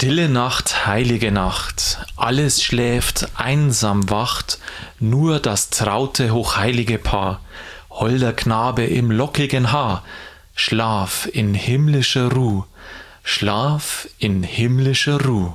Stille Nacht, heilige Nacht, alles schläft, einsam wacht, nur das traute, hochheilige Paar, holder Knabe im lockigen Haar, Schlaf in himmlischer Ruh, Schlaf in himmlischer Ruh.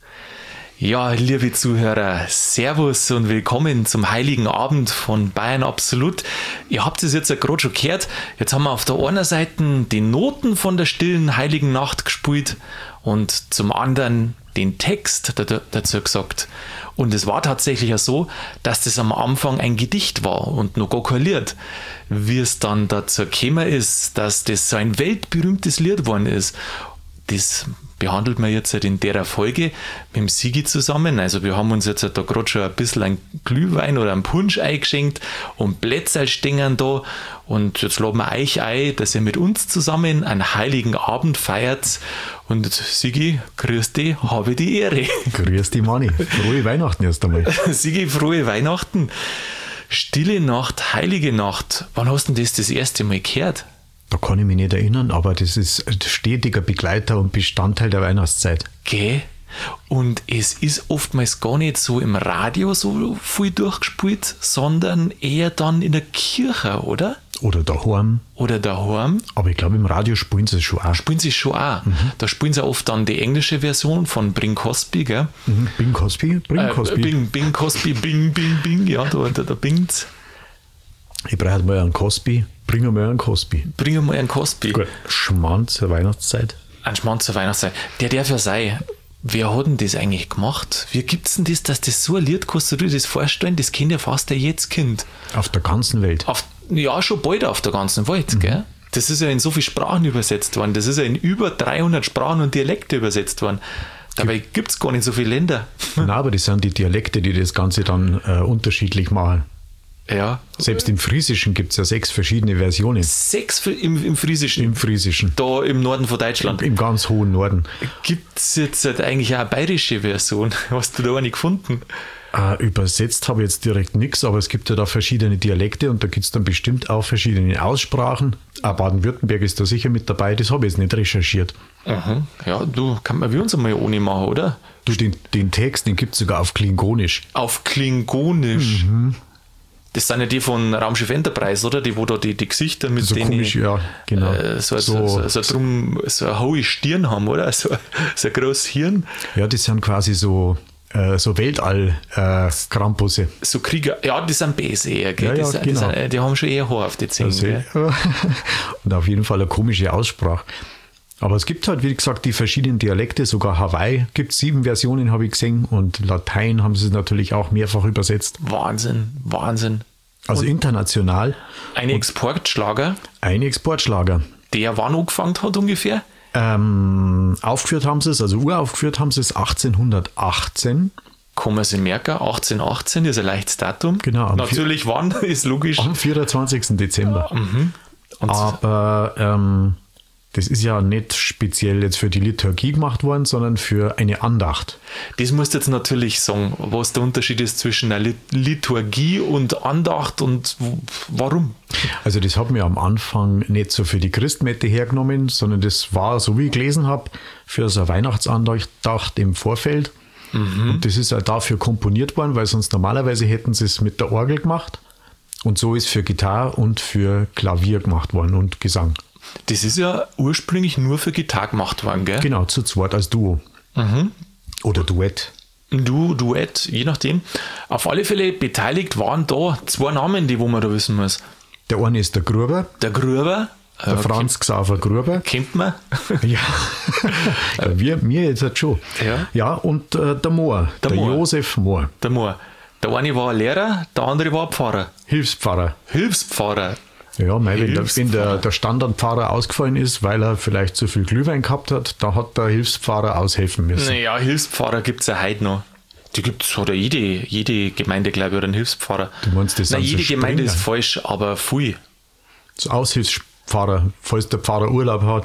Ja, liebe Zuhörer, Servus und willkommen zum Heiligen Abend von Bayern Absolut. Ihr habt es jetzt ja gerade schon gehört, jetzt haben wir auf der einen Seite die Noten von der stillen Heiligen Nacht gespielt und zum anderen den Text dazu gesagt. Und es war tatsächlich ja so, dass das am Anfang ein Gedicht war und noch gar kein Lied. Wie es dann dazu gekommen ist, dass das so ein weltberühmtes Lied geworden ist, das behandelt man jetzt halt in der Folge mit dem Sigi zusammen. Also wir haben uns jetzt halt da gerade schon ein bisschen ein Glühwein oder einen Punsch eingeschenkt und Plätzerl stehen da. Und jetzt laden wir euch ein, dass ihr mit uns zusammen einen heiligen Abend feiert. Und Sigi, grüß dich, habe die Ehre. Grüß dich, Manni. Frohe Weihnachten erst einmal. Sigi, frohe Weihnachten. Stille Nacht, heilige Nacht. Wann hast du denn das erste Mal gehört? Da kann ich mich nicht erinnern, aber das ist ein stetiger Begleiter und Bestandteil der Weihnachtszeit. Okay. Und es ist oftmals gar nicht so im Radio so viel durchgespielt, sondern eher dann in der Kirche, oder? Oder daheim. Oder daheim. Aber ich glaube, im Radio spielen sie es schon auch. Spielen sie es schon auch. Da spielen sie oft dann die englische Version von Bing Crosby, gell? Bing Crosby? Bing Crosby, Bing, ja, da bingt's. Ich brauche mal einen Crosby. Bring mal einen Crosby. Bring mal einen Crosby. Gut. Schmarrn zur Weihnachtszeit. Ein Schmarrn zur Weihnachtszeit. Der darf ja sein. Wer hat denn das eigentlich gemacht? Wie gibt's denn das, dass das so ein Lied, kannst du dir das vorstellen? Das kennt ja fast der Kind. Auf der ganzen Welt. Ja, schon bald auf der ganzen Welt, gell? Das ist ja in so viele Sprachen übersetzt worden. Das ist ja in über 300 Sprachen und Dialekte übersetzt worden. Dabei gibt es gar nicht so viele Länder. Nein, aber das sind die Dialekte, die das Ganze dann unterschiedlich machen. Ja. Selbst im Friesischen gibt es ja 6 verschiedene Versionen. 6 im Friesischen? Im Friesischen. Da im Norden von Deutschland? Im ganz hohen Norden. Gibt es jetzt halt eigentlich auch eine bayerische Version? Hast du da eine gefunden? Übersetzt habe ich jetzt direkt nichts, aber es gibt ja da verschiedene Dialekte und da gibt es dann bestimmt auch verschiedene Aussprachen. Auch Baden-Württemberg ist da sicher mit dabei, das habe ich jetzt nicht recherchiert. Aha. Ja, du, kann man wie uns einmal ohne machen, oder? Du, den Text, den gibt es sogar auf Klingonisch. Auf Klingonisch? Das sind ja die von Raumschiff Enterprise, oder? Die, wo da die Gesichter mit so denen komisch, ja, genau. So eine hohe Stirn haben, oder? So ein großes Hirn. Ja, das sind quasi so Weltall-Krampusse. So Krieger, ja, die sind böse eher, gell? Ja, genau. Die haben schon eher Haar auf die Zähne, gell? Und auf jeden Fall eine komische Aussprache. Aber es gibt halt, wie gesagt, die verschiedenen Dialekte, sogar Hawaii gibt es 7 Versionen, habe ich gesehen, und Latein haben sie es natürlich auch mehrfach übersetzt. Wahnsinn. Also und international. Ein Exportschlager. Der wann angefangen hat ungefähr? Aufgeführt haben sie es, also uraufgeführt haben sie es 1818. Kann man sich merken, 1818 ist ein leichtes Datum. Genau. Natürlich wann, ist logisch. Am 24. Dezember. Und aber das ist ja nicht speziell jetzt für die Liturgie gemacht worden, sondern für eine Andacht. Das musst du jetzt natürlich sagen, was der Unterschied ist zwischen einer Liturgie und Andacht und warum? Also das hat mir am Anfang nicht so für die Christmette hergenommen, sondern das war, so wie ich gelesen habe, für so eine Weihnachtsandacht im Vorfeld. Und das ist auch dafür komponiert worden, weil sonst normalerweise hätten sie es mit der Orgel gemacht. Und so ist für Gitarre und für Klavier gemacht worden und Gesang. Das ist ja ursprünglich nur für Gitarre gemacht worden, gell? Genau, zu zweit als Duo. Oder Duett. Duett, je nachdem. Auf alle Fälle beteiligt waren da 2 Namen, die wo man da wissen muss. Der eine ist der Gruber. Der Franz Xaver Gruber. Kennt man? Ja, mir jetzt halt schon. Ja, und der Mohr. Der Josef Mohr. Der Mohr. Der eine war ein Lehrer, der andere war ein Pfarrer. Hilfspfarrer. Ja, wenn der Standardpfarrer ausgefallen ist, weil er vielleicht zu viel Glühwein gehabt hat, da hat der Hilfspfarrer aushelfen müssen. Naja, Hilfspfarrer gibt es ja heute noch. Die gibt es, oder jede Gemeinde, glaube ich, oder einen Hilfspfarrer. Du meinst, das sind jede so Gemeinde ist falsch, aber viel. So Aushilfspfarrer, falls der Pfarrer Urlaub hat.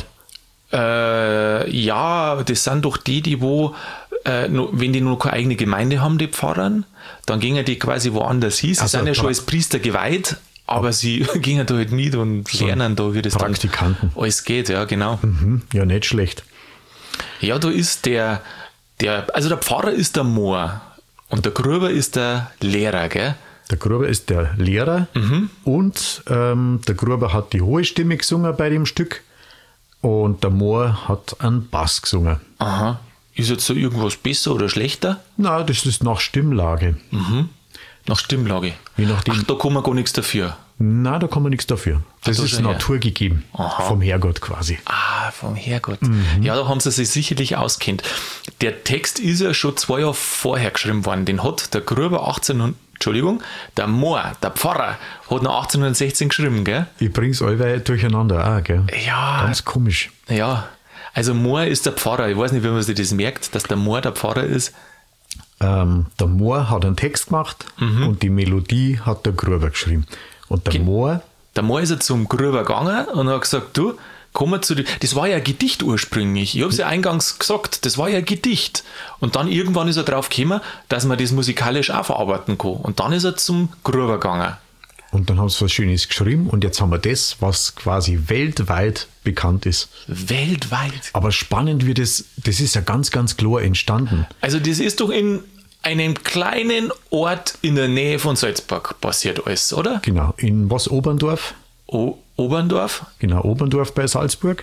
Ja, das sind doch die wo, wenn die noch keine eigene Gemeinde haben, die Pfarrern, dann gingen die quasi woanders hin. Sie sind ja schon als Priester geweiht, aber sie gingen da halt mit und lernen da, wie das Praktikanten. Dann alles geht, ja, genau. Ja, nicht schlecht. Ja, da ist der Also der Pfarrer ist der Mohr und der Gruber ist der Lehrer, gell? Der Gruber ist der Lehrer und der Gruber hat die hohe Stimme gesungen bei dem Stück und der Mohr hat einen Bass gesungen. Aha. Ist jetzt so irgendwas besser oder schlechter? Na, das ist nach Stimmlage. Nach Stimmlage. Je nachdem. Ach, da kann man gar nichts dafür. Na, da kann man nichts dafür. Das da ist schon her. naturgegeben. Vom Herrgott quasi. Ah, vom Herrgott. Ja, da haben sie sich sicherlich auskennt. Der Text ist ja schon 2 Jahre vorher geschrieben worden. Den hat der Gruber der Mohr, der Pfarrer, hat noch 1816 geschrieben, gell? Ich bring's allweil durcheinander auch, gell? Ja. Ganz komisch. Ja. Also Mohr ist der Pfarrer. Ich weiß nicht, wie man sich das merkt, dass der Mohr der Pfarrer ist. Der Mohr hat einen Text gemacht und die Melodie hat der Gruber geschrieben. Und der Mohr ist ja zum Gruber gegangen und hat gesagt, du, komm mal zu dir. Das war ja ein Gedicht ursprünglich. Ich habe es ja eingangs gesagt, das war ja ein Gedicht. Und dann irgendwann ist er drauf gekommen, dass man das musikalisch auch verarbeiten kann. Und dann ist er zum Gruber gegangen. und dann haben sie was Schönes geschrieben und jetzt haben wir das, was quasi weltweit bekannt ist. Weltweit? Aber spannend wird es, das ist ja ganz, ganz klar entstanden. Also das ist doch in einem kleinen Ort in der Nähe von Salzburg passiert alles, oder? Genau, in was, Oberndorf? Oberndorf? Genau, Oberndorf bei Salzburg.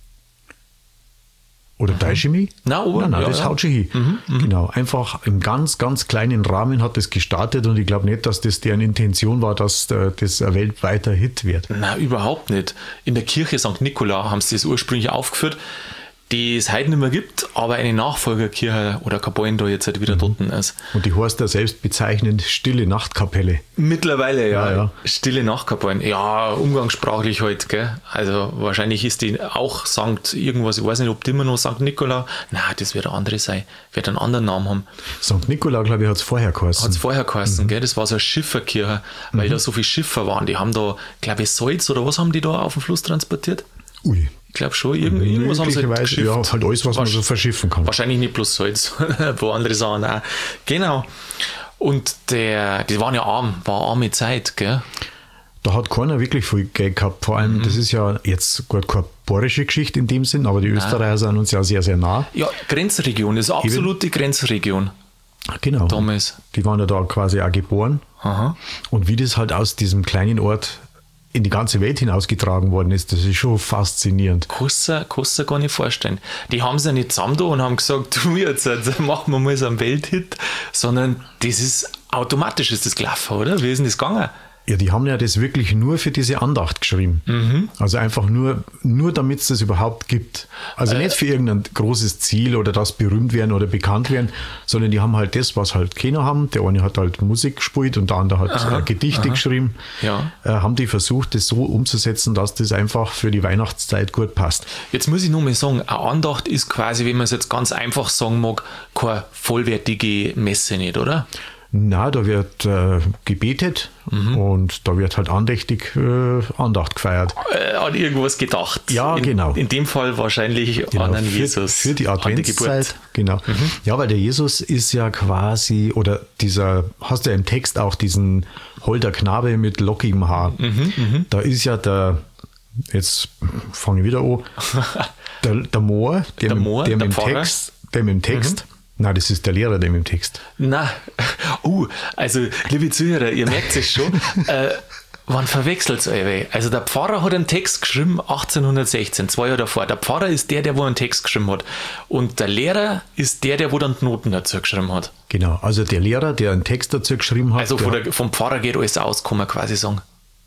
Oder Deichemie? Nein, das haut schon hin. Genau, einfach im ganz, ganz kleinen Rahmen hat das gestartet und ich glaube nicht, dass das deren Intention war, dass das ein weltweiter Hit wird. Na, überhaupt nicht. In der Kirche St. Nikola haben sie das ursprünglich aufgeführt, die es heute nicht mehr gibt, aber eine Nachfolgerkirche oder Kapellen da jetzt halt wieder dort ist. Und die heißt ja selbst bezeichnend Stille Nachtkapelle. Mittlerweile, ja. Ja. Stille Nachtkapellen. Ja, umgangssprachlich halt, gell. Also wahrscheinlich ist die auch St. irgendwas, ich weiß nicht, ob die immer noch St. Nikola, na, das wird eine andere sein, wird einen anderen Namen haben. St. Nikola, glaube ich, hat es vorher geheißen. Hat es vorher geheißen, gell. Das war so eine Schifferkirche, weil da so viele Schiffer waren. Die haben da, glaube ich, Salz oder was haben die da auf dem Fluss transportiert? Ui. Ich glaube schon, irgendwas haben sie halt geschifft. Ja, halt alles, was man so verschiffen kann. Wahrscheinlich nicht bloß Salz, ein paar andere Sachen auch. Genau. Und die waren ja arm, war eine arme Zeit, gell? Da hat keiner wirklich viel Geld gehabt. Vor allem, das ist ja jetzt gut keine bayerische Geschichte in dem Sinn, aber die Österreicher sind uns ja sehr, sehr nah. Ja, Grenzregion, das ist eine absolute Grenzregion. Genau. Damals. Die waren ja da quasi auch geboren. Aha. Und wie das halt aus diesem kleinen Ort in die ganze Welt hinausgetragen worden ist, das ist schon faszinierend. Kannst du gar nicht vorstellen. Die haben sich ja nicht zusammen da und haben gesagt, du, jetzt machen wir mal so einen Welthit, sondern das ist automatisch ist das gelaufen, oder? Wie ist denn das gegangen? Ja, die haben ja das wirklich nur für diese Andacht geschrieben. Also einfach nur damit es das überhaupt gibt. Also nicht für irgendein großes Ziel oder das berühmt werden oder bekannt werden, sondern die haben halt das, was halt keiner haben. Der eine hat halt Musik gespielt und der andere hat Gedichte geschrieben. Ja. Haben die versucht, das so umzusetzen, dass das einfach für die Weihnachtszeit gut passt. Jetzt muss ich nur mal sagen, eine Andacht ist quasi, wenn man es jetzt ganz einfach sagen mag, keine vollwertige Messe nicht, oder? Na, da wird gebetet und da wird halt andächtig Andacht gefeiert. An irgendwas gedacht. Ja, genau. In dem Fall wahrscheinlich an einen Jesus. Für die Adventszeit, genau. Ja, weil der Jesus ist ja quasi, oder hast du ja im Text auch diesen holder Knabe mit lockigem Haar. Da ist ja jetzt fange ich wieder an, der Mohr, der mit dem Text, nein, das ist der Lehrer, der mit dem Text. Na, also, liebe Zuhörer, ihr merkt es schon, wann verwechselt es euch? Also, der Pfarrer hat einen Text geschrieben, 1816, 2 Jahre davor. Der Pfarrer ist der wo einen Text geschrieben hat. Und der Lehrer ist der wo dann die Noten dazu geschrieben hat. Genau, also der Lehrer, der einen Text dazu geschrieben hat. Also, vom Pfarrer geht alles aus, kann man quasi sagen.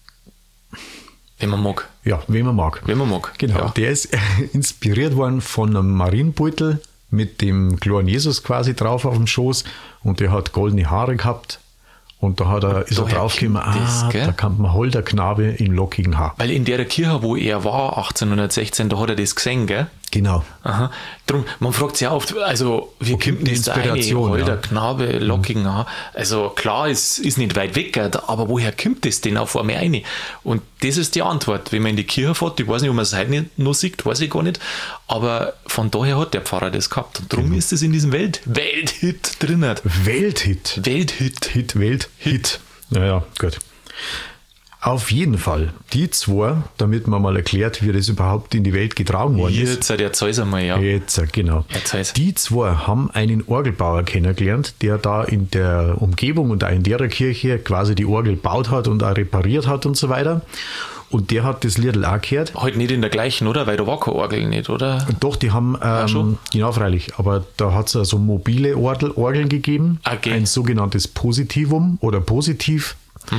Wenn man mag. Ja, wenn man mag. Wenn man mag. Genau, Ja. der ist inspiriert worden von einem Marienbeutel mit dem kleinen Jesus quasi drauf auf dem Schoß und der hat goldene Haare gehabt und da ist er draufgekommen, da kann man holder Knabe im lockigen Haar. Weil in der Kirche, wo er war, 1816, da hat er das gesehen, gell? Genau. Aha. Drum, man fragt sich ja oft, also wie kommt die das da rein? Inspiration, Holder ja. Knabe, lockigen Haar. Also klar, es ist nicht weit weg, aber woher kommt das denn auf einmal rein? Und das ist die Antwort. Wenn man in die Kirche fährt, ich weiß nicht, ob man es heute nicht noch sieht, weiß ich gar nicht, aber von daher hat der Pfarrer das gehabt. Und darum ist es in diesem Welthit drin. Welthit. Welthit. Welthit. Naja, gut. Auf jeden Fall. Die zwei, damit man mal erklärt, wie das überhaupt in die Welt getragen worden ist. Jetzt erzähl's einmal, ja. Jetzt, genau. Erzähl's. Die zwei haben einen Orgelbauer kennengelernt, der da in der Umgebung und auch in der Kirche quasi die Orgel gebaut hat und auch repariert hat und so weiter. Und der hat das Liedl auch gehört. Heute nicht in der gleichen, oder? Weil da war keine Orgel nicht, oder? Doch, die haben, schon? genau, freilich, aber da hat es also mobile Orgeln gegeben. Okay. Ein sogenanntes Positivum oder Positiv.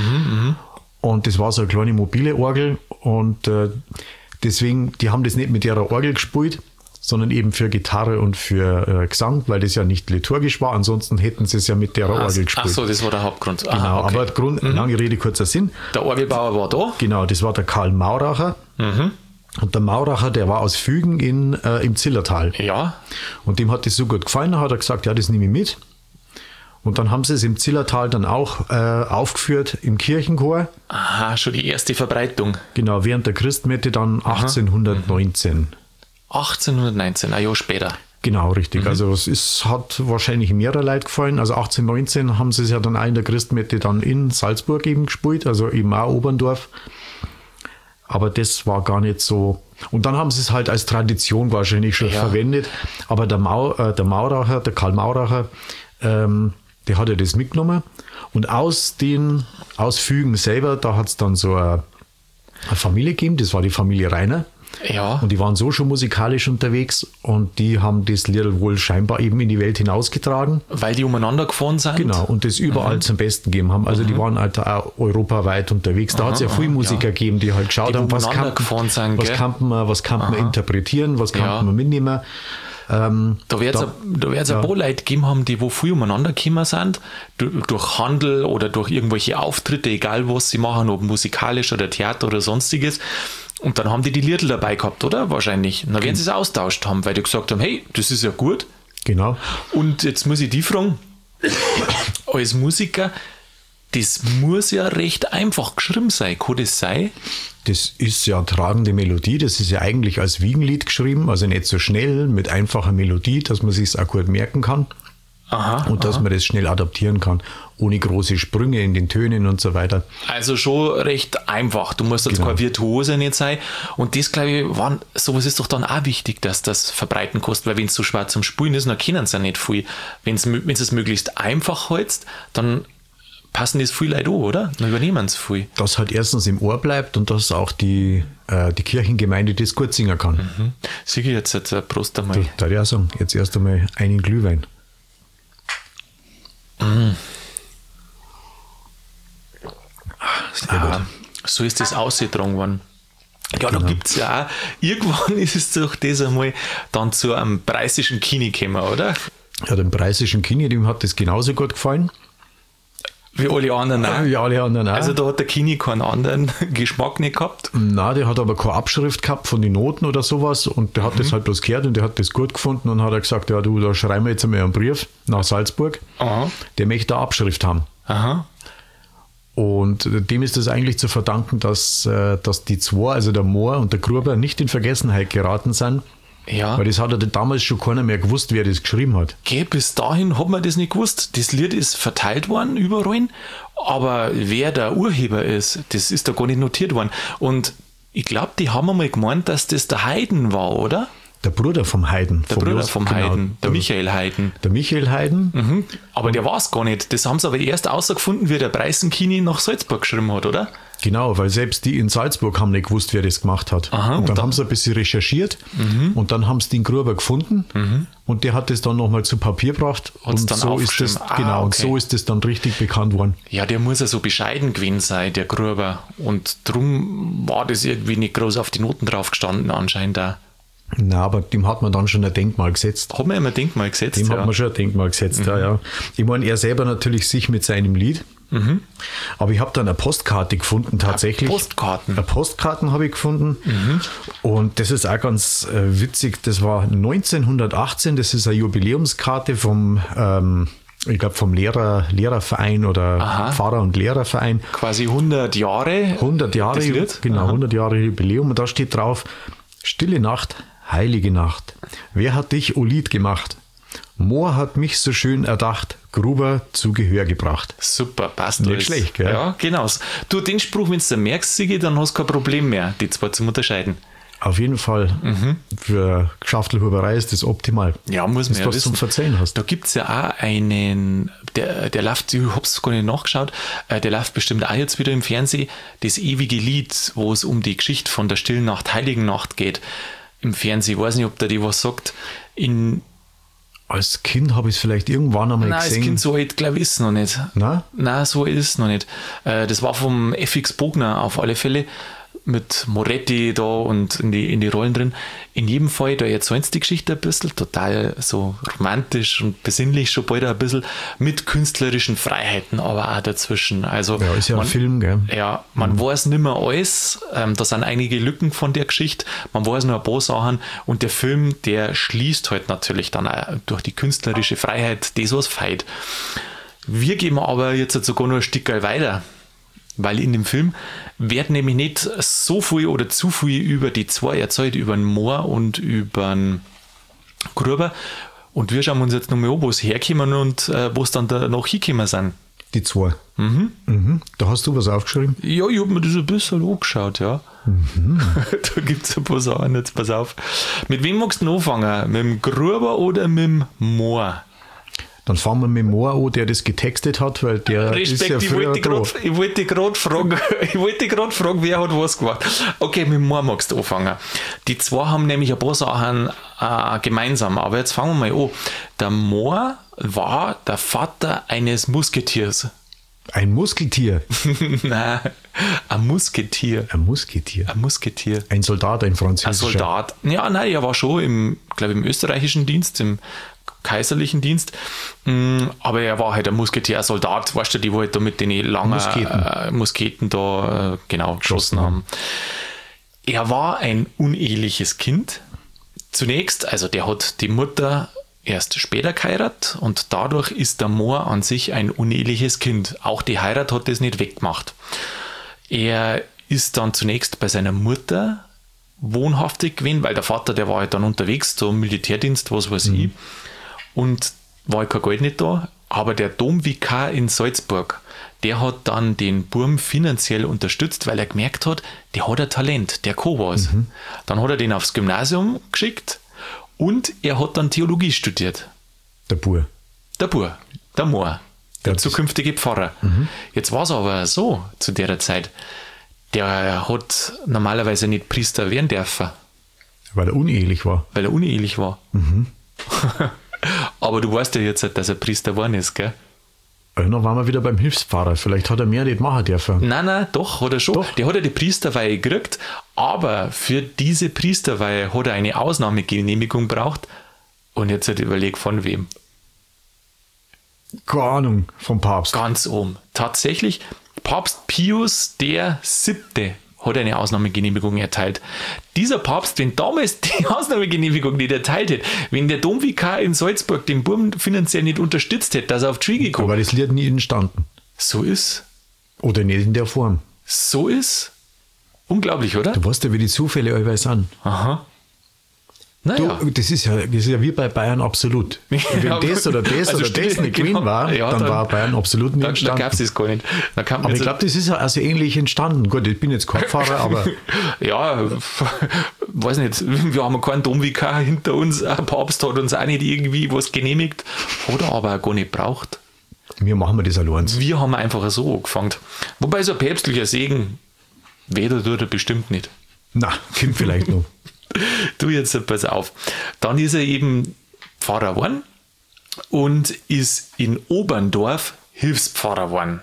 Und das war so eine kleine mobile Orgel. Und deswegen, die haben das nicht mit ihrer Orgel gespielt, sondern eben für Gitarre und für Gesang, weil das ja nicht liturgisch war. Ansonsten hätten sie es ja mit der Orgel gespielt. Ach so, das war der Hauptgrund. Genau, Aha, okay. aber lange Rede, kurzer Sinn. Der Orgelbauer war da? Genau, das war der Karl Mauracher. Und der Mauracher, der war aus Fügen im Zillertal. Ja. Und dem hat das so gut gefallen, da hat er gesagt, ja, das nehme ich mit. Und dann haben sie es im Zillertal dann auch aufgeführt im Kirchenchor. Aha, schon die erste Verbreitung. Genau, während der Christmette dann 1819. 1819, ein Jahr später. Genau, richtig. Also es hat wahrscheinlich mehrere Leute gefallen. Also 1819 haben sie es ja dann auch in der Christmette dann in Salzburg eben gespielt, also eben auch Oberndorf. Aber das war gar nicht so. Und dann haben sie es halt als Tradition wahrscheinlich schon verwendet. Aber der Mauracher, der Karl Mauracher, der hat ja das mitgenommen. Und aus Fügen selber, da hat es dann so eine Familie gegeben, das war die Familie Rainer. Ja. Und die waren so schon musikalisch unterwegs und die haben das Lied wohl scheinbar eben in die Welt hinausgetragen. Weil die umeinander gefahren sind? Genau, und das überall zum Besten gegeben haben. Also die waren halt auch europaweit unterwegs. Da hat es ja viele Musiker gegeben, die halt geschaut haben, was kann man interpretieren, was kann man mitnehmen. Da wird es ein paar Leute gegeben haben, die wo viel umeinander gekommen sind, durch Handel oder durch irgendwelche Auftritte, egal was sie machen, ob musikalisch oder Theater oder sonstiges. Und dann haben die Liedl dabei gehabt, oder? Wahrscheinlich. Und dann werden sie es austauscht haben, weil die gesagt haben, hey, das ist ja gut. Genau. Und jetzt muss ich die fragen, als Musiker, das muss ja recht einfach geschrieben sein. Kann das sein? Das ist ja tragende Melodie, das ist ja eigentlich als Wiegenlied geschrieben, also nicht so schnell, mit einfacher Melodie, dass man sich es auch gut merken kann. Dass man das schnell adaptieren kann, ohne große Sprünge in den Tönen und so weiter. Also schon recht einfach. Du musst jetzt kein Virtuose nicht sein. Und das, glaube ich, sowas ist doch dann auch wichtig, dass das verbreiten kostet, weil wenn es so schwer zum Spielen ist, dann können sie ja nicht viel. Wenn es möglichst einfach hältst, dann passen das viel Leute an, oder? Dann übernehmen sie viel. Dass halt erstens im Ohr bleibt und dass auch die Kirchengemeinde das gut singen kann. Sieh ich jetzt Prost einmal. Da würde ich auch sagen, jetzt erst einmal einen Glühwein. Sehr gut. So ist das ausgetragen worden. Ja, da gibt es ja auch, irgendwann ist es doch das einmal dann zu einem preußischen Kini gekommen, oder? Ja, dem preußischen Kini, dem hat das genauso gut gefallen. Wie alle anderen auch. Wie alle anderen auch. Also da hat der Kini keinen anderen Geschmack nicht gehabt. Nein, der hat aber keine Abschrift gehabt von den Noten oder sowas und der hat das halt bloß gehört und der hat das gut gefunden und hat er gesagt, ja du, da schreiben wir jetzt einmal einen Brief nach Salzburg, der möchte eine Abschrift haben. Aha. Und dem ist es eigentlich zu verdanken, dass die zwei, also der Mohr und der Gruber, nicht in Vergessenheit geraten sind. Ja. Weil das hat ja damals schon keiner mehr gewusst, wer das geschrieben hat. Okay, bis dahin hat man das nicht gewusst. Das Lied ist verteilt worden überall, aber wer der Urheber ist, das ist da gar nicht notiert worden. Und ich glaube, die haben einmal gemeint, dass das der Haydn war, oder? Der Bruder vom Haydn. Der Bruder vom Haydn, der Michael Haydn. Der Michael Haydn. Aber der war es gar nicht. Das haben sie aber erst rausgefunden, wie der Preußenkini nach Salzburg geschrieben hat, oder? Genau, weil selbst die in Salzburg haben nicht gewusst, wer das gemacht hat. Und dann haben sie ein bisschen recherchiert und dann haben sie den Gruber gefunden und der hat das dann nochmal zu Papier gebracht und dann so ist das, und so ist das dann richtig bekannt worden. Ja, der muss ja so bescheiden gewesen sein, der Gruber. Und drum war das irgendwie nicht groß auf die Noten drauf gestanden anscheinend auch. Na, aber dem hat man dann schon ein Denkmal gesetzt. Hat man immer ein Denkmal gesetzt? Dem hat man schon ein Denkmal gesetzt, ja. Ich meine, er selber natürlich sich mit seinem Lied. Aber ich habe dann eine Postkarte gefunden, tatsächlich. Postkarten? Eine Postkarten habe ich gefunden. Und das ist auch ganz witzig. Das war 1918, das ist eine Jubiläumskarte vom, ich glaube, vom Lehrerverein oder Pfarrer- und Lehrerverein. Quasi 100 Jahre. 100 Jahre, genau, 100 Jahre Jubiläum. Und da steht drauf: Stille Nacht, heilige Nacht. Wer hat dich, o Lied, gemacht? Mohr hat mich so schön erdacht. Gruber zu Gehör gebracht. Super, passt Nicht alles. schlecht, gell? Ja, genau. Du, den Spruch, wenn du merkst, Sigi, dann hast du kein Problem mehr, die zwei zum Unterscheiden. Auf jeden Fall. Für Geschäftelhuberei ist das optimal. Ja, muss man das, ja was wissen. zum Verzeihen hast. Da gibt es ja auch einen, der läuft, ich hab's gar nicht nachgeschaut, der läuft bestimmt auch jetzt wieder im Fernsehen, das ewige Lied, wo es um die Geschichte von der Stillen Nacht, Heiligen Nacht geht, im Fernsehen. Ich weiß nicht, ob der die was sagt. Als Kind habe ich es vielleicht irgendwann einmal Nein, gesehen. als Kind so alt, glaube ich, ist es noch nicht. Nein, so alt ist es noch nicht. Das war vom FX Bogner auf alle Fälle, mit Moretti da und in die Rollen drin. In jedem Fall, da erzählen sie die Geschichte ein bisschen, total so romantisch und besinnlich schon bald ein bisschen, mit künstlerischen Freiheiten aber auch dazwischen. Also Ja, ist ja ein Film, gell? Ja, man weiß nicht mehr alles, da sind einige Lücken von der Geschichte, man weiß nur ein paar Sachen und der Film, der schließt halt natürlich dann auch durch die künstlerische Freiheit das, was feit. Wir gehen aber jetzt sogar noch ein Stück weiter. Weil in dem Film wird nämlich nicht so viel oder zu viel über die zwei erzählt, über den Moor und über den Gruber. Und wir schauen uns jetzt nochmal an, wo es herkommen und wo es dann da noch hingekommen sind. Die zwei. Da hast du was aufgeschrieben? Ja, ich habe mir das ein bisschen angeschaut, ja. Da gibt es ein paar Sachen, jetzt pass auf. Mit wem magst du anfangen? Mit dem Gruber oder mit dem Moor? Dann fangen wir mit dem Moor an, der das getextet hat, weil der ist ja früher dran. Ich wollte gerade fragen, wer hat was gemacht. Okay, mit dem Moor magst du anfangen. Die zwei haben nämlich ein paar Sachen gemeinsam, aber jetzt fangen wir mal an. Der Moor war der Vater eines Musketiers. Ein Muskeltier. Nein, ein Musketier. Ein Musketier. Ein Musketier. Ein Soldat, ein französischer. Ein Soldat. Ja, nein, er war schon im österreichischen Dienst, im kaiserlichen Dienst, aber er war halt ein Musketier, ein Soldat, weißt du, die wo halt da mit den langen Musketen da genau geschossen haben. Er war ein uneheliches Kind. Zunächst, also der hat die Mutter erst später geheiratet und dadurch ist der Moor an sich ein uneheliches Kind. Auch die Heirat hat das nicht weggemacht. Er ist dann zunächst bei seiner Mutter wohnhaftig gewesen, weil der Vater, der war halt dann unterwegs zum Militärdienst, was weiß ich, und war halt kein Geld nicht da, aber der Domvikar in Salzburg, der hat dann den Burm finanziell unterstützt, weil er gemerkt hat, der hat ein Talent, der kann was. Dann hat er den aufs Gymnasium geschickt und er hat dann Theologie studiert. Der Moor, der zukünftige Pfarrer. Jetzt war es aber so zu der Zeit, der hat normalerweise nicht Priester werden dürfen. Weil er unehelich war. Aber du weißt ja jetzt, dass er Priester geworden ist, gell? Dann waren wir wieder beim Hilfspfarrer. Vielleicht hat er mehr nicht machen dürfen. Nein, doch, hat er schon. Doch. Der hat ja die Priesterweihe gekriegt, aber für diese Priesterweihe hat er eine Ausnahmegenehmigung braucht. Und jetzt hat er überlegt, von wem? Keine Ahnung, vom Papst. Ganz oben. Tatsächlich, Papst Pius VII. Hat eine Ausnahmegenehmigung erteilt. Dieser Papst, wenn damals die Ausnahmegenehmigung nicht erteilt hätte, wenn der Domvikar in Salzburg den Burm finanziell nicht unterstützt hätte, dass er auf die Schwiege kommt. Aber das Lied nie entstanden. So ist. Oder nicht in der Form. So ist. Unglaublich, oder? Du weißt ja, wie die Zufälle allweil sind. Aha. Naja. Du, das ist ja wie bei Bayern absolut. Wenn das oder das also oder das nicht gewesen war, ja, dann war Bayern absolut nicht entstanden. Da gab es das gar nicht. Aber ich glaube, das ist ja also ähnlich entstanden. Gut, ich bin jetzt kein Pfarrer, aber... Ja, weiß nicht, wir haben keinen Domvikar hinter uns, ein Papst hat uns auch nicht irgendwie was genehmigt, hat er aber auch gar nicht braucht. Wir machen das allein. Wir haben einfach so angefangen. Wobei so ein päpstlicher Segen, weder tut er bestimmt nicht. Na, kommt vielleicht noch. Du jetzt, pass auf. Dann ist er eben Pfarrer geworden und ist in Oberndorf Hilfspfarrer geworden.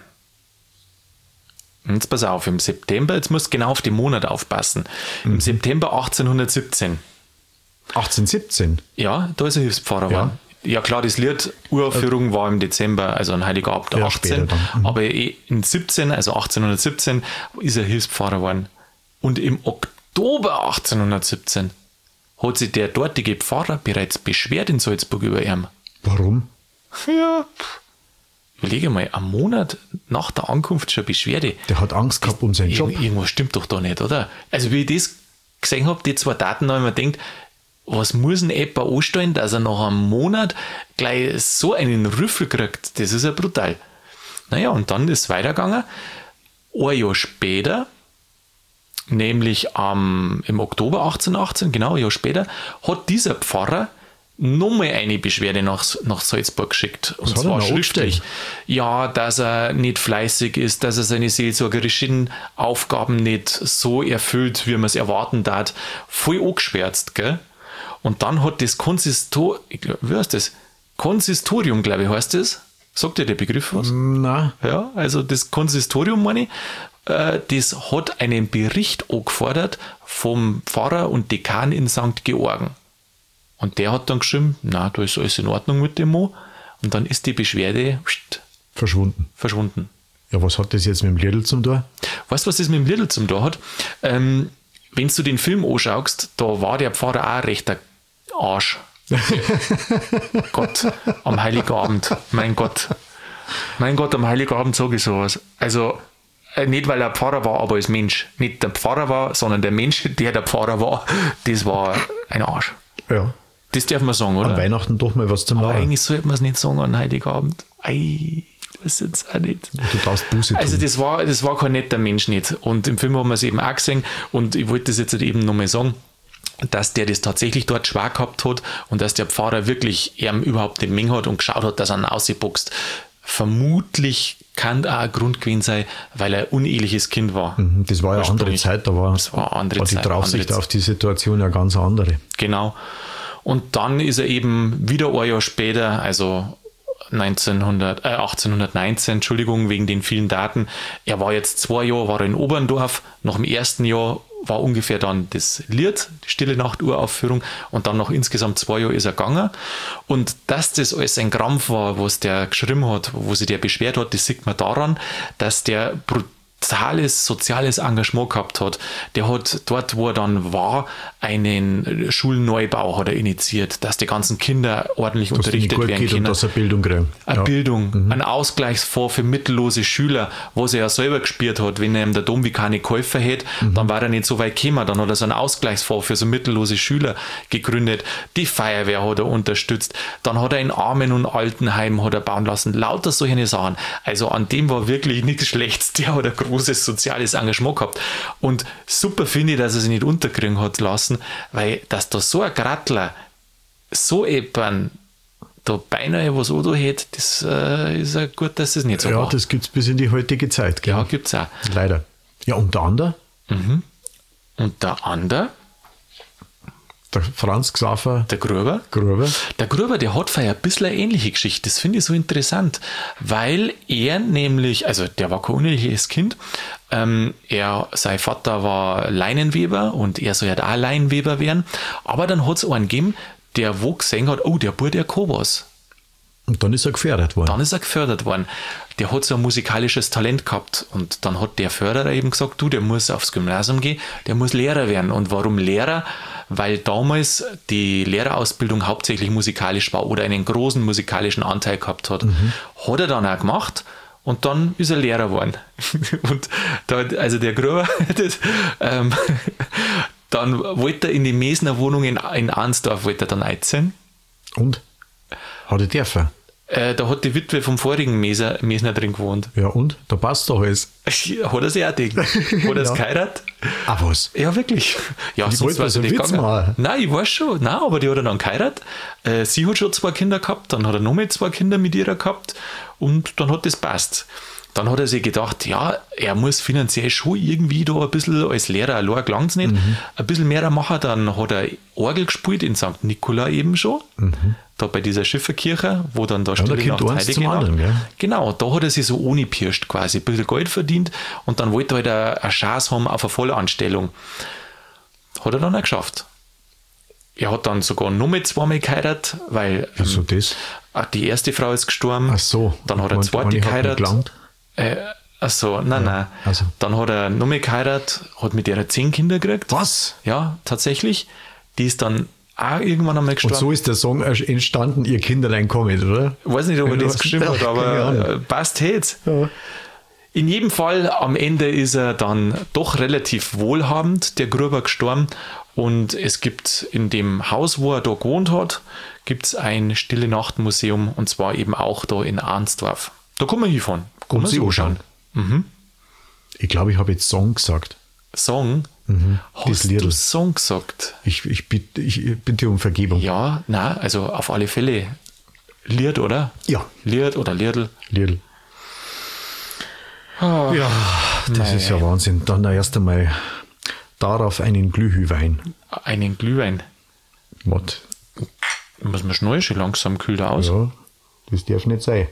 Jetzt pass auf, im September, jetzt musst du genau auf den Monat aufpassen. Im September 1817. 1817? Ja, da ist er Hilfspfarrer geworden. Ja klar, das Lied Uraufführung war im Dezember, also ein Heiliger Abend 18. Aber in 17, also 1817, ist er Hilfspfarrer geworden. Und im Oktober 1817 hat sich der dortige Pfarrer bereits beschwert in Salzburg über ihn. Warum? Ja, überlege mal, einen Monat nach der Ankunft schon Beschwerde. Der hat Angst gehabt um seinen Job. Irgendwas stimmt doch da nicht, oder? Also wie ich das gesehen habe, die zwei Daten, da habe ich mir gedacht, was muss ein etwa anstellen, dass er nach einem Monat gleich so einen Rüffel kriegt? Das ist ja brutal. Naja, und dann ist es weitergegangen. Ein Jahr später, nämlich im Oktober 1818, genau ein Jahr später, hat dieser Pfarrer nochmal eine Beschwerde nach Salzburg geschickt. Und zwar schriftlich. Ja, dass er nicht fleißig ist, dass er seine seelsorgerischen Aufgaben nicht so erfüllt, wie man es erwarten darf. Voll angeschwärzt, gell? Und dann hat das Konsistorium, glaube ich, heißt das. Sagt dir der Begriff was? Nein. Ja, also das Konsistorium, meine ich, das hat einen Bericht angefordert vom Pfarrer und Dekan in St. Georgen. Und der hat dann geschrieben, na, da ist alles in Ordnung mit dem Mo. Und dann ist die Beschwerde verschwunden. Ja, was hat das jetzt mit dem Liedl zum tun? Weißt du, was das mit dem Liedl zum tun hat? Wenn du den Film anschaust, da war der Pfarrer auch ein rechter Arsch. Gott, am Heiligabend, mein Gott, am Heiligabend sage ich sowas. Also, nicht weil er Pfarrer war, aber als Mensch. Nicht der Pfarrer war, sondern der Mensch, der Pfarrer war, das war ein Arsch. Ja. Das darf man sagen, oder? An Weihnachten doch mal was zum Aber Machen. eigentlich sollte man es nicht sagen an Heiligabend. Ei, das ist jetzt auch nicht. Du darfst Buße tun. Also das war kein netter Mensch nicht. Und im Film haben wir es eben auch gesehen. Und ich wollte das jetzt eben nochmal sagen, dass der das tatsächlich dort schwer gehabt hat und dass der Pfarrer wirklich überhaupt nicht Menge hat und geschaut hat, dass er ihn rausboxt. Vermutlich kann auch ein Grund gewesen sein, weil er ein uneheliches Kind war. Das war ja eine andere Zeit, da war die Draufsicht auf die Situation ja ganz andere. Genau. Und dann ist er eben wieder ein Jahr später, also 1819, Entschuldigung, wegen den vielen Daten. Er war jetzt 2 Jahre war er in Oberndorf. Nach dem ersten Jahr war ungefähr dann das Lied, die Stille Nacht Uraufführung, und dann noch insgesamt 2 Jahre ist er gegangen. Und dass das alles ein Krampf war, was der geschrieben hat, wo sich der beschwert hat, das sieht man daran, dass der brutales soziales Engagement gehabt hat. Der hat dort, wo er dann war, einen Schulneubau hat er initiiert, dass die ganzen Kinder ordentlich unterrichtet werden können. Und dass er Bildung kriegen. Eine Bildung, ein Ausgleichsfonds für mittellose Schüler, was er ja selber gespürt hat, wenn er ihm der Domweg keine Käufer hätte, dann war er nicht so weit gekommen. Dann hat er so einen Ausgleichsfonds für so mittellose Schüler gegründet. Die Feuerwehr hat er unterstützt. Dann hat er ein Armen- und Altenheim hat er bauen lassen. Lauter solche Sachen. Also an dem war wirklich nichts Schlechtes. Der hat ein großes soziales Engagement gehabt. Und super finde ich, dass er sich nicht unterkriegen hat lassen, weil dass da so ein Grattler so eben da beinahe was da hätte, das ist ja gut, dass das nicht so war. Ja, das gibt es bis in die heutige Zeit. Gell? Ja, gibt es auch. Leider. Ja, und der andere? Und der andere? Der Franz Xaver. Der Gruber. Der Gruber, der hat vielleicht ein bisschen eine ähnliche Geschichte. Das finde ich so interessant, weil er nämlich, also der war kein uneheliches Kind, sein Vater war Leinenweber und er soll ja auch Leinenweber werden, aber dann hat es einen gegeben, der wo gesehen hat, oh, der Bub, der kann was. Und dann ist er gefördert worden. Der hat so ein musikalisches Talent gehabt und dann hat der Förderer eben gesagt, du, der muss aufs Gymnasium gehen, der muss Lehrer werden. Und warum Lehrer? Weil damals die Lehrerausbildung hauptsächlich musikalisch war oder einen großen musikalischen Anteil gehabt hat. Hat er dann auch gemacht und dann ist er Lehrer geworden. Und da, also der Gruber, dann wollte er in die Mesner Wohnung in Arnsdorf wollte er dann einziehen. Und? Hat er dürfen? Da hat die Witwe vom vorigen Mesner drin gewohnt. Ja, und? Da passt doch alles. Hat er sich auch gedacht. Hat er es geheiratet? Ah, was? Ja, wirklich. Ja, ich sonst wollte so einen Witz machen. Nein, ich weiß schon. Nein, aber die hat er dann geheiratet. Sie hat schon 2 Kinder gehabt, dann hat er nochmal 2 Kinder mit ihr gehabt und dann hat das passt. Dann hat er sich gedacht, ja, er muss finanziell schon irgendwie da ein bisschen als Lehrer, allein gelangt es nicht, ein bisschen mehr machen. Dann hat er Orgel gespielt in St. Nikola eben schon, da bei dieser Schifferkirche, wo dann da Stille Nacht Heilige Nacht. Genau, da hat er sich so ohne pirscht quasi, ein bisschen Geld verdient und dann wollte er halt eine Chance haben auf eine Vollanstellung. Hat er dann auch geschafft. Er hat dann sogar nochmal 2-mal geheiratet, weil die erste Frau ist gestorben. Ach so. Dann hat er eine zweite geheiratet. Nein. Also. Dann hat er nochmal geheiratet, hat mit ihrer 10 Kinder gekriegt. Was? Ja, tatsächlich. Die ist dann auch irgendwann einmal gestorben. Und so ist der Song entstanden, ihr Kinderlein kommt, oder? Ich weiß nicht, ob er das geschrieben hat, aber passt jetzt. Ja. In jedem Fall, am Ende ist er dann doch relativ wohlhabend, der Gruber, gestorben Und es gibt in dem Haus, wo er da gewohnt hat, gibt es ein Stille-Nacht-Museum und zwar eben auch da in Arnsdorf. Da kann man hinfahren. Kann man sich anschauen. Ich glaube, ich habe jetzt Song gesagt. Song? Das Hast Liedl. du Song gesagt? Ich bitte um Vergebung. Ja, na, also auf alle Fälle Lied, oder? Ja. Lied oder Liedl. Liedl. Ja, das ist ja Wahnsinn. Dann erst einmal darauf einen Glühwein. Einen Glühwein. Was? Muss man schnell, schon langsam kühlt er aus. Ja, das darf nicht sein.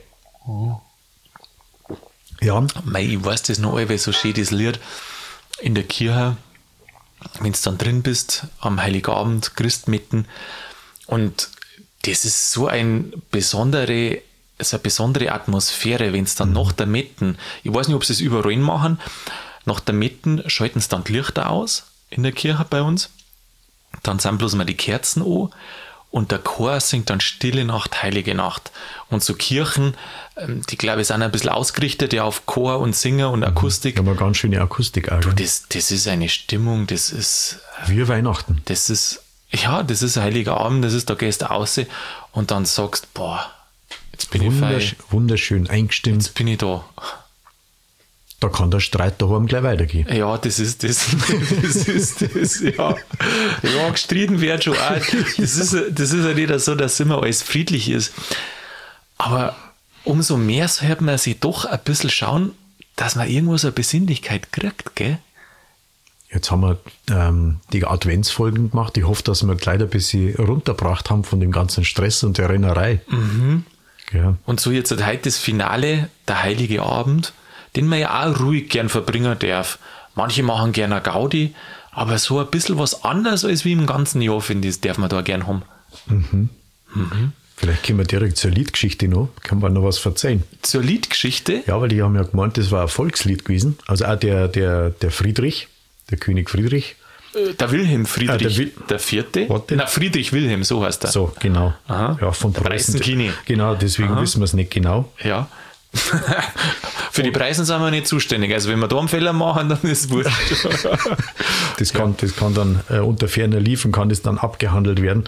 Ja, Mei, ich weiß das noch allweil so schön, das Lied in der Kirche, wenn du dann drin bist, am Heiligabend, Christmitten. Und das ist so eine besondere Atmosphäre, wenn es dann nach der Mitten, ich weiß nicht, ob sie es überall machen, nach der Mitten schalten sie dann die Lichter aus in der Kirche bei uns. Dann sind bloß mal die Kerzen an und der Chor singt dann Stille Nacht, Heilige Nacht. Und so Kirchen, die glaube ich sind ein bisschen ausgerichtet ja auf Chor und Singer und Akustik. da haben wir ganz schöne Akustik auch. Das ist eine Stimmung, das ist Wie Weihnachten. das ist ein heiliger Abend, da gehst du raus und dann sagst, boah, jetzt bin ich frei, Wunderschön eingestimmt. jetzt bin ich da. Da kann der Streit daheim gleich weitergehen. Ja, das ist das, ja. Ja, gestritten wird schon auch. Das ist ja nicht so, dass immer alles friedlich ist. Aber umso mehr sollte man sich doch ein bisschen schauen, dass man irgendwo so eine Besinnlichkeit kriegt, gell? Jetzt haben wir die Adventsfolgen gemacht. Ich hoffe, dass wir gleich ein bisschen runtergebracht haben von dem ganzen Stress und der Rennerei. Ja. Und so jetzt heute das Finale, der heilige Abend, den man ja auch ruhig gern verbringen darf. Manche machen gerne eine Gaudi, aber so ein bisschen was anderes als wie im ganzen Jahr, finde ich, das darf man da gern haben. Vielleicht können wir direkt zur Liedgeschichte noch. Kann man noch was verzeihen? Zur Liedgeschichte, Ja, weil die haben ja gemeint, das war ein Volkslied gewesen. Also auch der Friedrich, der König Friedrich. der Wilhelm Friedrich der der Vierte. Warte. Na, Friedrich Wilhelm, so heißt er. So, genau. Aha. Ja, von Der Preußen. Preußenkini. Genau, deswegen wissen wir es nicht genau. Ja. Für die Preisen sind wir nicht zuständig. Also wenn wir da einen Fehler machen, dann ist es wurscht. Das kann dann unter ferner Liefen kann das dann abgehandelt werden.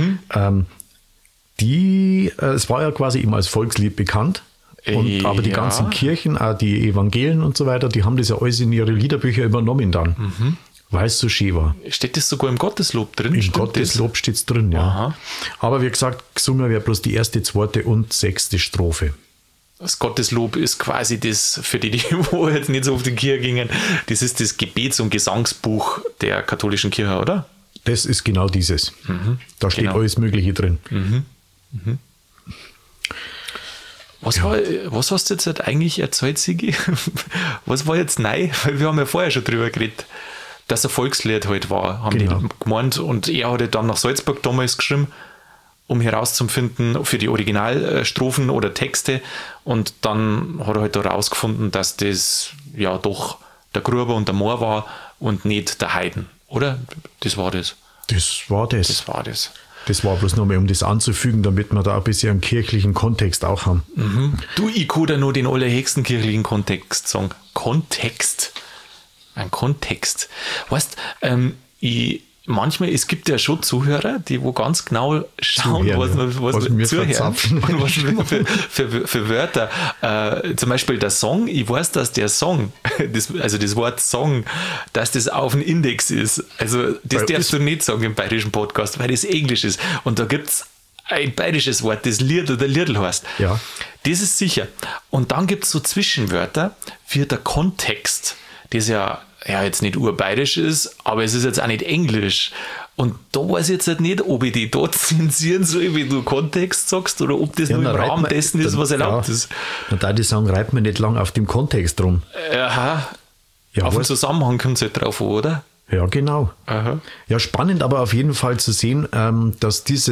Es war ja quasi immer als Volkslied bekannt. Aber die Ja. ganzen Kirchen, auch die Evangelien und so weiter, die haben das ja alles in ihre Liederbücher übernommen dann. Weil es so schön war. Steht das sogar im Gotteslob drin? Im Stimmt Gotteslob steht es drin, ja. Aha. Aber wie gesagt, gesungen wäre bloß die erste, zweite und sechste Strophe. Das Gotteslob ist quasi das, für die wo jetzt nicht so auf die Kirche gingen, das ist das Gebets- und Gesangsbuch der katholischen Kirche, oder? Das ist genau dieses. Da steht Genau. alles Mögliche drin. Was hast du jetzt halt eigentlich erzählt, Sigi? Was war jetzt neu? Weil wir haben ja vorher schon drüber geredet, dass ein Volkslied halt war, haben Genau. die gemeint. Und er hat dann nach Salzburg damals geschrieben, um herauszufinden für die Originalstrophen oder Texte. Und dann hat er halt da rausgefunden, dass das ja doch der Gruber und der Moor war und nicht der Heiden, oder? Das war das. Das war das. Das war das. Das war bloß nochmal, um das anzufügen, damit wir da ein bisschen einen kirchlichen Kontext auch haben. Du, ich kann da nur den allerhöchsten kirchlichen Kontext sagen. Kontext. Ein Kontext. Weißt, manchmal, es gibt ja schon Zuhörer, die wo ganz genau schauen, Zuhören, was wir zuhören verzapfen. und was für Wörter. Zum Beispiel der Song, ich weiß, dass der Song, das Wort Song, dass das auf dem Index ist. Also das Bei darfst du nicht sagen im bayerischen Podcast, weil das Englisch ist. Und da gibt es ein bayerisches Wort, das Lied oder Liedl heißt. Ja. Das ist sicher. Und dann gibt es so Zwischenwörter wie der Kontext, das ja jetzt nicht urbayerisch ist, aber es ist jetzt auch nicht Englisch. Und da weiß ich jetzt halt nicht, ob ich die dort zensieren soll, wie du Kontext sagst, oder ob das nur im dann reibt Rahmen man- dessen ist, dann- was erlaubt ja. ist. Und da die sagen, reibt man nicht lang auf dem Kontext rum. Aha. Ja, Auf den was? Zusammenhang kommt es halt drauf an, oder? Ja, genau. Aha. Ja, spannend aber auf jeden Fall zu sehen, dass dieses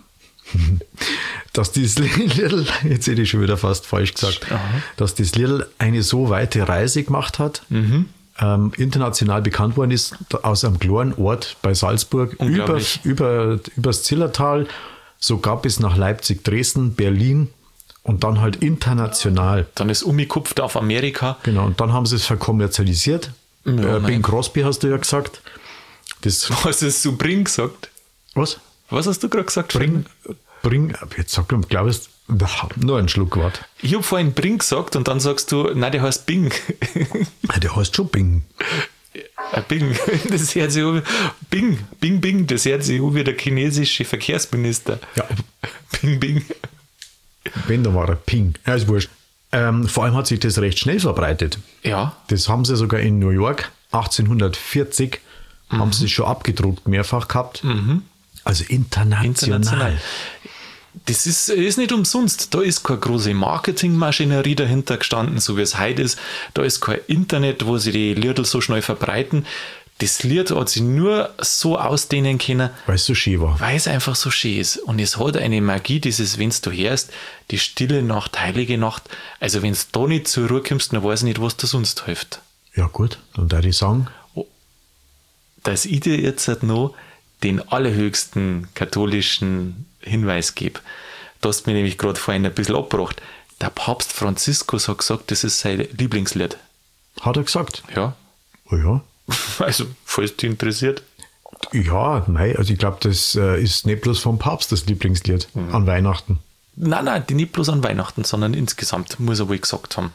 Lidl, jetzt hätte ich schon wieder fast falsch gesagt, dass das Lidl eine so weite Reise gemacht hat, international bekannt worden ist, aus einem kleinen Ort bei Salzburg Unglaublich. übers Zillertal, sogar bis nach Leipzig, Dresden, Berlin und dann halt international. Dann ist umgekupft auf Amerika. Genau, und dann haben sie es verkommerzialisiert. Ja, Bing Crosby hast du ja gesagt. Das, Was hast du Bring gesagt? was? Was hast du gerade gesagt? Bring, jetzt sag ich, glaube ich, nur ein Schluckwort. Ich habe vorhin Bring gesagt und dann sagst du, nein, der heißt Bing. Der heißt schon Bing. Bing, das hört sich an, Bing, Bing, Bing, das hört sich an wie der chinesische Verkehrsminister. Ja, Bing, Bing. wenn, da war er Ping. Ja, ist wurscht. Vor allem hat sich das recht schnell verbreitet. Ja, Das haben sie sogar in New York 1840 haben sie schon abgedruckt, mehrfach gehabt. Also international. Das ist nicht umsonst. Da ist keine große Marketingmaschinerie dahinter gestanden, so wie es heute ist. Da ist kein Internet, wo sie die Liedl so schnell verbreiten. Das Lied hat sich nur so ausdehnen können, Weil es so schön war. weil es einfach so schön ist. Und es hat eine Magie, dieses, wenn du hörst, die stille Nacht, heilige Nacht. Also wenn du da nicht zur Ruhe kommst, dann weiß ich nicht, was dir sonst hilft. Ja gut, dann würde ich sagen, Dass ich dir jetzt halt noch den allerhöchsten katholischen Hinweis gebe. Du hast mir nämlich gerade vorhin ein bisschen abgebracht. Der Papst Franziskus hat gesagt, das ist sein Lieblingslied. hat er gesagt. Ja, Oh ja. also, falls dich interessiert. Ja, nein, also ich glaube, das ist nicht bloß vom Papst das Lieblingslied an Weihnachten. Nein, die nicht bloß an Weihnachten, sondern insgesamt, muss er wohl gesagt haben.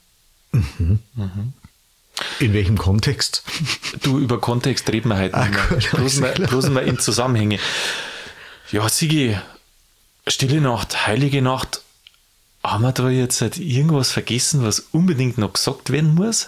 In welchem Kontext? Du, über Kontext reden wir heute nicht mehr. gut, alles klar. Bloß mal in Zusammenhänge. Ja, Sigi, stille Nacht, heilige Nacht. Haben wir da jetzt halt irgendwas vergessen, was unbedingt noch gesagt werden muss?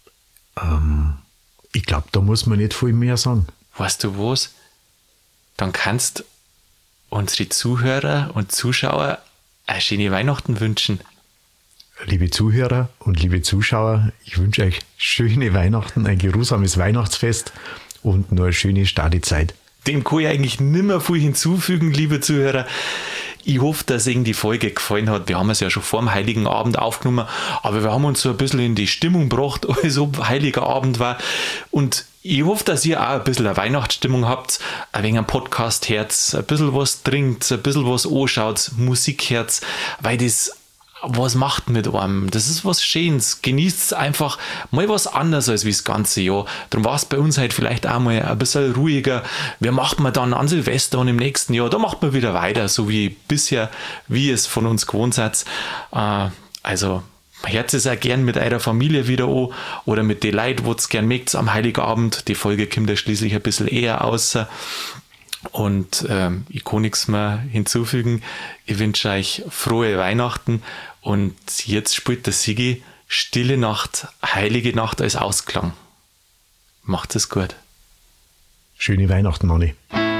Ich glaube, da muss man nicht viel mehr sagen. Weißt du was? Dann kannst unsere Zuhörer und Zuschauer eine schöne Weihnachten wünschen. Liebe Zuhörer und liebe Zuschauer, ich wünsche euch schöne Weihnachten, ein geruhsames Weihnachtsfest und nur eine schöne Stadezeit. Dem kann ich eigentlich nimmer viel hinzufügen, liebe Zuhörer. Ich hoffe, dass Ihnen die Folge gefallen hat. Wir haben es ja schon vor dem Heiligen Abend aufgenommen, aber wir haben uns so ein bisschen in die Stimmung gebracht, als ob Heiliger Abend war. Und ich hoffe, dass ihr auch ein bisschen eine Weihnachtsstimmung habt, ein wenig ein Podcast-Herz, ein bisschen was trinkt, ein bisschen was anschaut, Musikherz, weil das was macht mit einem. Das ist was Schönes. Genießt es einfach mal was anderes als wie das ganze Jahr. Darum war es bei uns halt vielleicht auch mal ein bisschen ruhiger. Wir machen wir dann an Silvester und im nächsten Jahr, da macht man wieder weiter, so wie bisher, wie es von uns gewohnt seid. Also, hört es auch gern mit eurer Familie wieder an oder mit den Leuten, wo es gern mögt am Heiligen Abend. Die Folge kommt ja schließlich ein bisschen eher aus. Und ich kann nichts mehr hinzufügen. Ich wünsche euch frohe Weihnachten und jetzt spielt der Sigi Stille Nacht, Heilige Nacht als Ausklang. Macht es gut. Schöne Weihnachten, Anni.